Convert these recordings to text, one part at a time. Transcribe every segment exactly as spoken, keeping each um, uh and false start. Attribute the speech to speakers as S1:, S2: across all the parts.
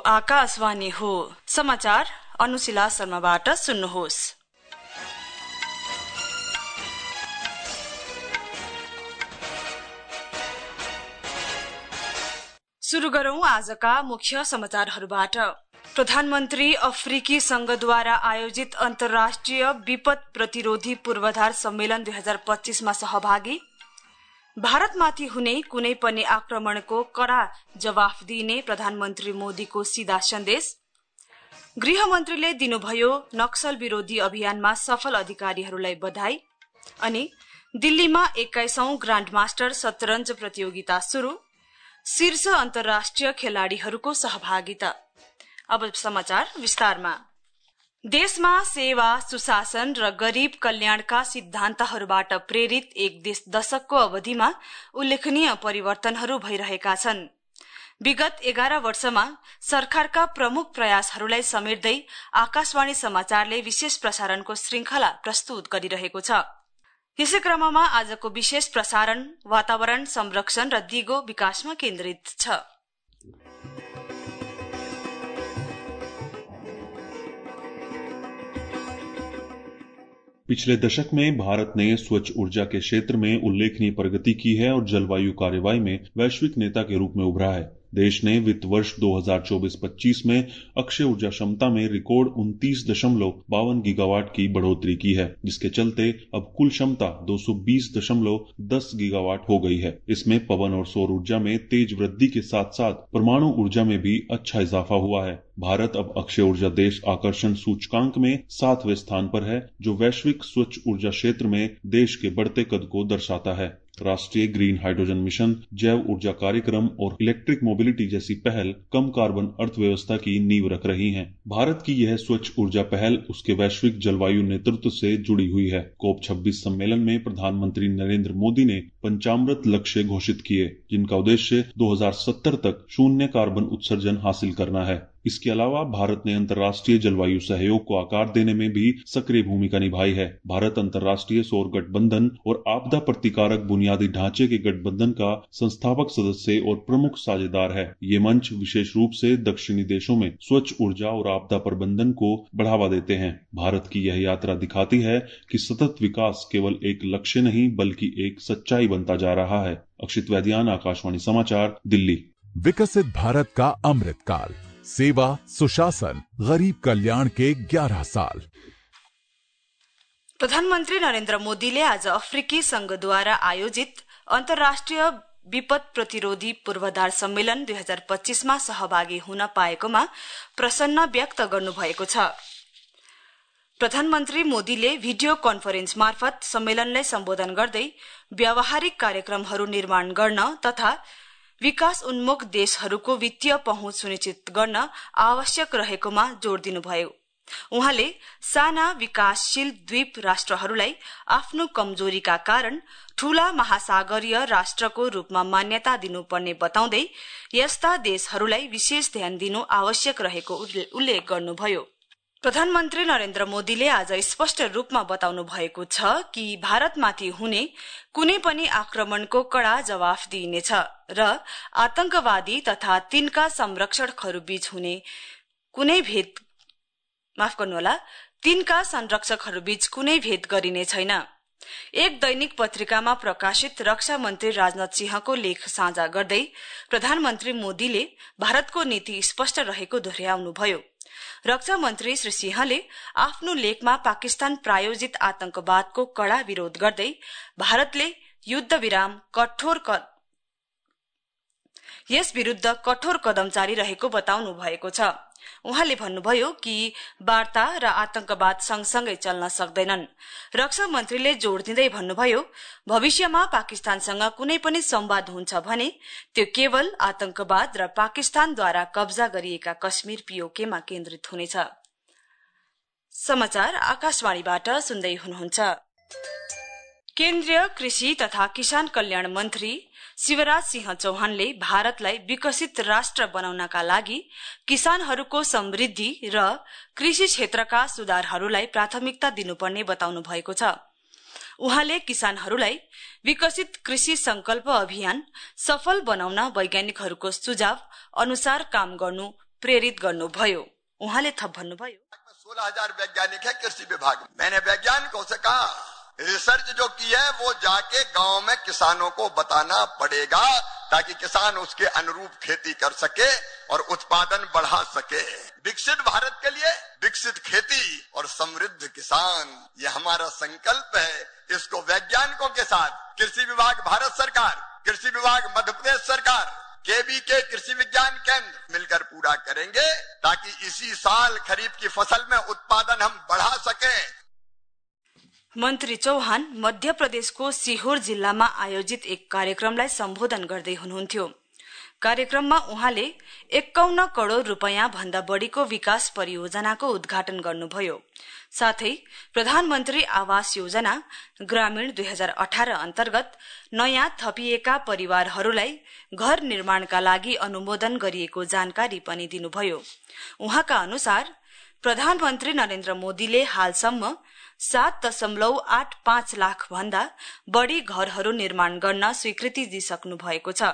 S1: आकाशवाणी हो। समाचार अनुशिला शर्माबाट सुन्नुहोस्। सुरु गरौं आजका मुख्य समाचारहरूबाट। प्रधानमन्त्री अफ्रिकी संघद्वारा आयोजित अन्तर्राष्ट्रिय विपद प्रतिरोधी पूर्वाधार सम्मेलन दुई हजार पच्चीसमा सहभागी। भारतमाथि हुने कुनै पनि आक्रमणको कड़ा जवाफ दिइने प्रधानमन्त्री मोदीको सीधा सन्देश। गृहमन्त्रीले दिनुभयो नक्सल विरोधी अभियानमा सफल अधिकारीहरूलाई बधाई। अनि दिल्लीमा एक्काइसौं ग्राण्ड मास्टर शतरञ्ज प्रतियोगिता शुरू। शीर्ष अन्तर्राष्ट्रिय खेलाड़ीहरूको सहभागिता। अब समाचार विस्तारमा। देशमा सेवा, सुशासन र गरीब कल्याणका सिद्धान्तहरूबाट प्रेरित एक दशकको अवधिमा उल्लेखनीय परिवर्तनहरू भइरहेका छन्। विगत एघार वर्षमा सरकारका प्रमुख प्रयासहरूलाई समेट्दै आकाशवाणी समाचारले विशेष प्रसारणको श्रृंखला प्रस्तुत गरिरहेको छ। यसै क्रममा आजको विशेष प्रसारण वातावरण संरक्षण र दिगो विकासमा केन्द्रित छ।
S2: पिछले दशक में भारत ने स्वच्छ ऊर्जा के क्षेत्र में उल्लेखनीय प्रगति की है और जलवायु कार्यवाही में वैश्विक नेता के रूप में उभरा है। देश ने वित्त वर्ष दो हजार चौबीस पच्चीस में अक्षय ऊर्जा क्षमता में रिकॉर्ड उनतीस दशमलव बावन गीगावाट की बढ़ोतरी की है, जिसके चलते अब कुल क्षमता दो सौ बीस दशमलव दस गीगावाट हो गई है। इसमें पवन और सौर ऊर्जा में तेज वृद्धि के साथ साथ परमाणु ऊर्जा में भी अच्छा इजाफा हुआ है। भारत अब अक्षय ऊर्जा देश आकर्षण सूचकांक में सातवें स्थान पर है, जो वैश्विक स्वच्छ ऊर्जा क्षेत्र में देश के बढ़ते कद को दर्शाता है। राष्ट्रीय ग्रीन हाइड्रोजन मिशन, जैव ऊर्जा कार्यक्रम और इलेक्ट्रिक मोबिलिटी जैसी पहल कम कार्बन अर्थव्यवस्था की नींव रख रही हैं। भारत की यह स्वच्छ ऊर्जा पहल उसके वैश्विक जलवायु नेतृत्व से जुड़ी हुई है। कोप छब्बीस सम्मेलन में प्रधानमंत्री नरेंद्र मोदी ने पंचामृत लक्ष्य घोषित किए, जिनका उद्देश्य दो हजार सत्तर तक शून्य कार्बन उत्सर्जन हासिल करना है। इसके अलावा भारत ने अंतर्राष्ट्रीय जलवायु सहयोग को आकार देने में भी सक्रिय भूमिका निभाई है। भारत अंतर्राष्ट्रीय सौर गठबंधन और आपदा प्रतिकारक बुनियादी ढांचे के गठबंधन का संस्थापक सदस्य और प्रमुख साझेदार है। ये मंच विशेष रूप से दक्षिणी देशों में स्वच्छ ऊर्जा और आपदा प्रबंधन को बढ़ावा देते हैं। भारत की यह यात्रा दिखाती है कि सतत विकास केवल एक लक्ष्य नहीं बल्कि एक सच्चाई बनता जा रहा है। अक्षित वैद्यान, आकाशवाणी समाचार, दिल्ली।
S3: विकसित भारत का अमृत काल, सेवा, सुशासन, गरीब कल्याण के ग्यारह साल।
S1: प्रधानमन्त्री नरेन्द्र मोदीले आज अफ्रिकी संघद्वारा आयोजित अन्तर्राष्ट्रिय विपद प्रतिरोधी पूर्वाधार सम्मेलन दुई हजार पच्चीसमा सहभागी हुन पाएकोमा प्रसन्न व्यक्त गर्नुभएको छ। प्रधानमन्त्री मोदीले भिडियो कन्फरेन्स मार्फत सम्मेलनलाई सम्बोधन गर्दै व्यावहारिक कार्यक्रमहरू निर्माण गर्न तथा विकास उन्मुख देशहरूको वित्तीय पहुँच सुनिश्चित गर्न आवश्यक रहेकोमा जोड़ दिनुभयो। उहाँले साना विकासशील द्वीप राष्ट्रहरूलाई आफ्नो कमजोरीका कारण ठूला महासागरीय राष्ट्रको रूपमा मान्यता दिनुपर्ने बताउँदै यस्ता देशहरूलाई विशेष ध्यान दिनु आवश्यक रहेको उल्लेख गर्नुभयो। प्रधानमन्त्री नरेन्द्र मोदीले आज स्पष्ट रूपमा बताउनु भएको छ कि भारतमाथि हुने कुनै पनि आक्रमणको कड़ा जवाफ दिइनेछ र आतंकवादी तथा तिनका संरक्षकहरू बीच हुने कुनै भेद माफ गर्नुहोला तिनका संरक्षकहरू बीच कुनै भेद गरिने छैन। एक दैनिक पत्रिकामा प्रकाशित रक्षा मन्त्री राजनाथ सिंहको लेख साझा गर्दै प्रधानमन्त्री मोदीले भारतको नीति स्पष्ट रहेको दोहोर्याउनुभयो। रक्षा मन्त्री श्री सिंहले आफ्नो लेखमा पाकिस्तान प्रायोजित आतंकवादको कड़ा विरोध गर्दै भारतले युद्ध विराम कठोर क... यस विरुद्ध कठोर कदम जारी रहेको बताउनु भएको छ। उहाँले भन्नुभयो कि वार्ता र आतंकवाद सँगसँगै चल्न सक्दैनन्। रक्षा मन्त्रीले जोड़ दिँदै भन्नुभयो, भविष्यमा पाकिस्तानसँग कुनै पनि संवाद हुन्छ भने त्यो केवल आतंकवाद र पाकिस्तानद्वारा कब्जा गरिएका कश्मीर पीओकेमा केन्द्रित हुनेछ। समाचार आकाशवाणीबाट सुन्दै हुनुहुन्छ। केन्द्रीय कृषि तथा किसान कल्याण मन्त्री शिवराज सिंह चौहानले भारतलाई विकसित राष्ट्र बनाउनका लागि किसानहरूको समृद्धि र कृषि क्षेत्रका सुधारहरूलाई प्राथमिकता दिनुपर्ने बताउनु भएको छ। उहाँले किसानहरूलाई विकसित कृषि संकल्प अभियान सफल बनाउन वैज्ञानिकहरूको सुझाव अनुसार काम गर्नु प्रेरित गर्नुभयो। उहाँले थप भन्नुभयो,
S4: सोलह हजार वैज्ञानिक है कृषि विभाग में। मैंने वैज्ञानिकों से कहा रिसर्च जो की है वो जाके गांव में किसानों को बताना पड़ेगा ताकि किसान उसके अनुरूप खेती कर सके और उत्पादन बढ़ा सके। विकसित भारत के लिए विकसित खेती और समृद्ध किसान, ये हमारा संकल्प है। इसको वैज्ञानिकों के साथ कृषि विभाग भारत सरकार, कृषि विभाग मध्य प्रदेश सरकार, केबी के कृषि विज्ञान केंद्र मिलकर पूरा करेंगे ताकि इसी साल खरीफ की फसल में उत्पादन हम बढ़ा सकें।
S1: मन्त्री चौहान मध्य प्रदेशको सीहोर जिल्लामा आयोजित एक कार्यक्रमलाई सम्बोधन गर्दै हुनुहुन्थ्यो। कार्यक्रममा उहाँले एकाउन्न करोड़ रूपैयाँ भन्दा बढ़ीको विकास परियोजनाको उद्घाटन गर्नुभयो। साथै प्रधानमन्त्री आवास योजना ग्रामीण दुई हजार अठारह अन्तर्गत नयाँ थपिएका परिवारहरूलाई घर निर्माणका लागि अनुमोदन गरिएको जानकारी पनि दिनुभयो। उहाँका अनुसार प्रधानमन्त्री नरेन्द्र मोदीले हालसम्म सात दशमलव आठ पाँच लाख भन्दा बढ़ी घरहरू निर्माण गर्न स्वीकृति दिइसक्नु भएको छ,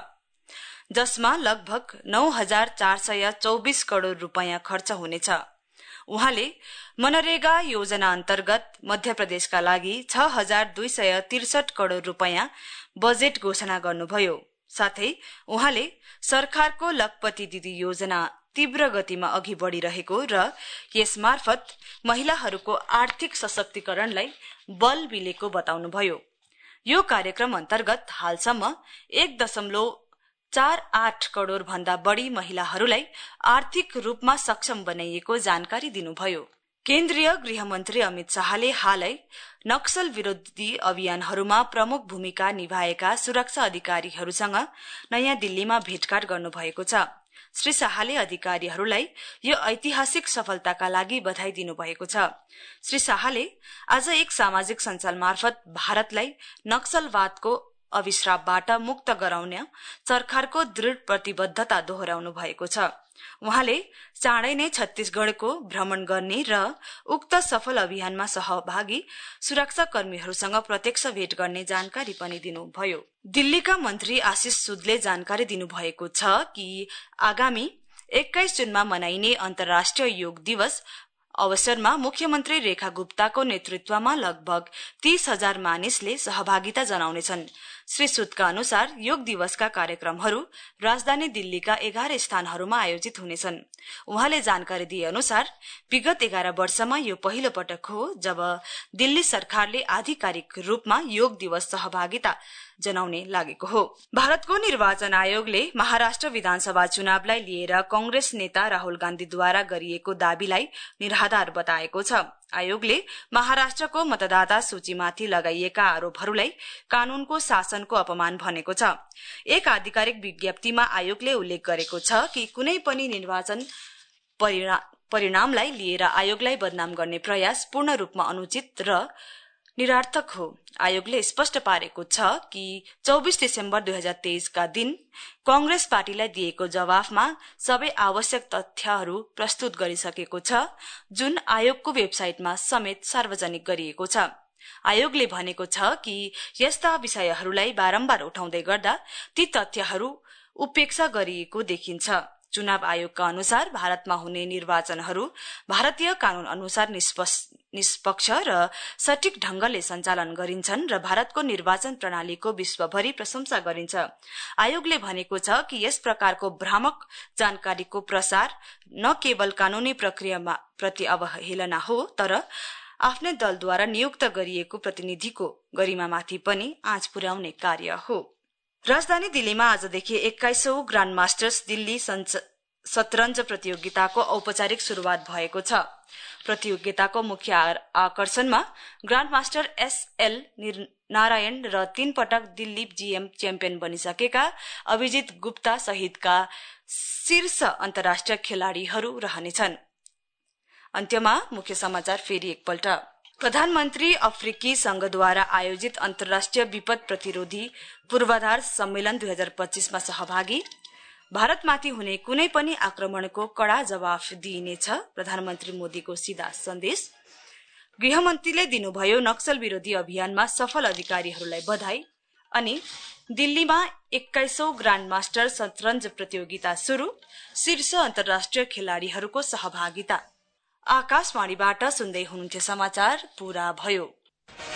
S1: जसमा लगभग नौ हजार चार सय चौबिस करोड़ रूपैयाँ खर्च हुनेछ। उहाँले मनरेगा योजना अन्तर्गत मध्य प्रदेशका लागि छ हजार दुई सय त्रिसठ करोड़ रूपैयाँ बजेट घोषणा गर्नुभयो। साथै उहाँले सरकारको लखपति दिदी योजना तीव्र गतिमा अघि बढ़िरहेको र यसमार्फत महिलाहरूको आर्थिक सशक्तिकरणलाई बल मिलेको बताउनुभयो। यो कार्यक्रम अन्तर्गत हालसम्म एक दशमलव चार आठ करोड़ भन्दा बढ़ी महिलाहरूलाई आर्थिक रूपमा सक्षम बनाइएको जानकारी दिनुभयो। केन्द्रीय गृहमन्त्री अमित शाहले हालै नक्सल विरोधी अभियानहरूमा प्रमुख भूमिका निभाएका सुरक्षा अधिकारीहरूसँग नयाँ दिल्लीमा भेटघाट गर्नुभएको छ। श्री शाहले अधिकारीहरूलाई यो ऐतिहासिक सफलताका लागि बधाई दिनुभएको छ। श्री शाहले आज एक सामाजिक सञ्जाल मार्फत भारतलाई नक्सलवादको अभिश्रापबाट मुक्त गराउने सरकारको दृढ प्रतिबद्धता दोहोर्याउनु भएको छ। उहाँले चाँडै नै छत्तीसगढ़को भ्रमण गर्ने र उक्त सफल अभियानमा सहभागी सुरक्षा कर्मीहरूसँग प्रत्यक्ष भेट गर्ने जानकारी पनि दिनुभयो। दिल्लीका मन्त्री आशिष सुदले जानकारी दिनुभएको छ कि आगामी एक्काइस जुनमा मनाइने अन्तर्राष्ट्रिय योग दिवस अवसरमा मुख्यमन्त्री रेखा गुप्ताको नेतृत्वमा लगभग तीस हजार मानिसले सहभागिता जनाउनेछन्। श्री सुदका अनुसार योग दिवसका कार्यक्रमहरू राजधानी दिल्लीका एघार स्थानहरूमा आयोजित हुनेछन्। उहाँले जानकारी दिए अनुसार विगत एघार वर्षमा यो पहिलो पटक हो जब दिल्ली सरकारले आधिकारिक रूपमा योग दिवस सहभागिता जनाउने लागेको हो। भारतको निर्वाचन आयोगले महाराष्ट्र विधानसभा चुनावलाई लिएर कांग्रेस नेता राहुल गान्धीद्वारा गरिएको दावीलाई निराधार बताएको छ। आयोगले महाराष्ट्रको मतदाता सूचीमाथि लगाइएका आरोपहरूलाई कानूनको शासनको अपमान भनेको छ। एक आधिकारिक विज्ञप्तिमा आयोगले उल्लेख गरेको छ कि कुनै पनि निर्वाचन परिणा, परिणामलाई लिएर आयोगलाई बदनाम गर्ने प्रयास पूर्ण रूपमा अनुचित र निरार्थक हो। आयोगले स्पष्ट पारेको छ कि चौबीस दिसम्बर दुई हजार तेइस का दिन कांग्रेस पार्टीलाई दिएको जवाफमा सबै आवश्यक तथ्यहरू प्रस्तुत गरिसकेको छ, जुन आयोगको वेबसाइटमा समेत सार्वजनिक गरिएको छ। आयोगले भनेको छ कि यस्ता विषयहरूलाई बारम्बार उठाउँदै गर्दा ती तथ्यहरू उपेक्षा गरिएको देखिन्छ। चुनाव आयोगका अनुसार भारतमा हुने निर्वाचनहरू भारतीय कानून अनुसार निष्पक्ष र सटीक ढंगले सञ्चालन गरिन्छन् र भारतको निर्वाचन प्रणालीको विश्वभरि प्रशंसा गरिन्छ। आयोगले भनेको छ कि यस प्रकारको भ्रामक जानकारीको प्रसार न केवल कानूनी प्रक्रियामा प्रति अवहेलना हो, तर आफ्नै दलद्वारा नियुक्त गरिएको प्रतिनिधिको गरिमामाथि पनि आँच पुर्याउने कार्य हो। राजधानी दिल्लीमा आजदेखि एक्काइसौं ग्रान्ड मास्टर्स दिल्ली शतरञ्ज प्रतियोगिताको औपचारिक शुरूआत भएको छ। प्रतियोगिताको मुख्य आकर्षणमा ग्रान्ड मास्टर एसएल नारायण र तीन पटक दिल्ली जीएम च्याम्पियन बनिसकेका अभिजित गुप्ता सहितका शीर्ष अन्तर्राष्ट्रिय खेलाड़ीहरू रहनेछन्। अन्त्यमा मुख्य समाचार फेरि एकपल्ट। प्रधानमन्त्री अफ्रिकी संघद्वारा आयोजित अन्तर्राष्ट्रिय विपद प्रतिरोधी पूर्वाधार सम्मेलन दुई हजार पच्चीसमा सहभागी। भारतमाथि हुने कुनै पनि आक्रमणको कड़ा जवाफ दिइनेछ, प्रधानमन्त्री मोदीको सीधा सन्देश। गृहमन्त्रीले दिनुभयो नक्सल विरोधी अभियानमा सफल अधिकारीहरूलाई बधाई। अनि दिल्लीमा एक्काइसौं ग्राण्ड मास्टर शतरञ्ज प्रतियोगिता शुरू, शीर्ष अन्तर्राष्ट्रिय खेलाड़ीहरूको सहभागिता। आकाशवाणीबाट सुन्दै हुनुहुन्थ्यो समाचार पूरा भयो।